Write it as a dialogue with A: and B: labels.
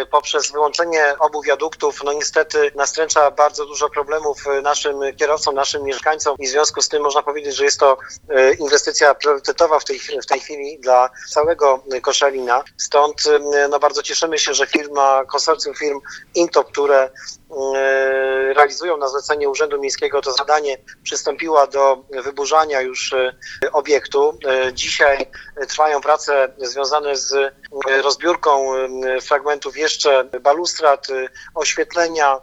A: poprzez wyłączenie obu wiaduktów, niestety nastręcza bardzo dużo problemów naszym kierowcom, naszym mieszkańcom i w związku z tym można powiedzieć, że jest to inwestycja priorytetowa w tej chwili dla całego Koszalina. Stąd bardzo cieszymy się, że konsorcjum firm Intop, które realizują na zlecenie Urzędu Miejskiego to zadanie, przystąpiła do wyburzania już obiektu. Dzisiaj trwają prace związane z rozbiórką fragmentów jeszcze balustrad, oświetlenia,